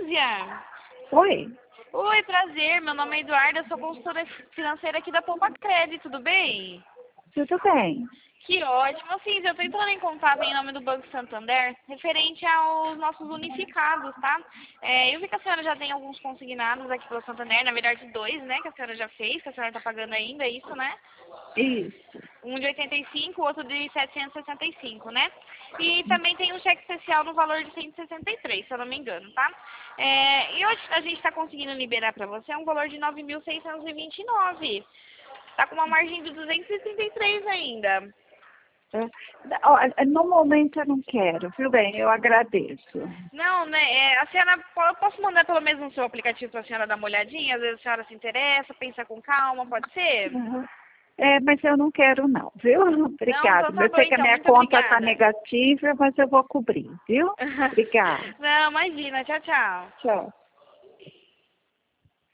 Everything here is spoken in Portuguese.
Lúzia. Oi, Oi, prazer. Meu nome é Eduarda, eu sou consultora financeira aqui da Poupa Crédito, tudo bem? tudo bem? Que ótimo. Assim, eu estou entrando em contato em nome do Banco Santander, referente aos nossos unificados, tá? Eu vi que a senhora já tem alguns consignados aqui pelo Santander, na verdade 2, né, que a senhora já fez, que a senhora está pagando ainda, é isso, né? Isso. Um de 85, o outro de 765, né? E também tem um cheque especial no valor de 163, se eu não me engano, tá? E hoje a gente está conseguindo liberar para você um valor de 9.629. Tá com uma margem de 233 ainda. No momento eu não quero, viu bem? Eu agradeço. Não, né? A senhora, eu posso mandar pelo menos no seu aplicativo para a senhora dar uma olhadinha? Às vezes a senhora se interessa, pensa com calma, pode ser? Uhum. Mas eu não quero não, viu? Não, Obrigada. então tá Eu bom, sei que a então. minha Muito conta está obrigada. negativa, mas eu vou cobrir, viu? Obrigada. Não, imagina. Tchau, tchau. Tchau.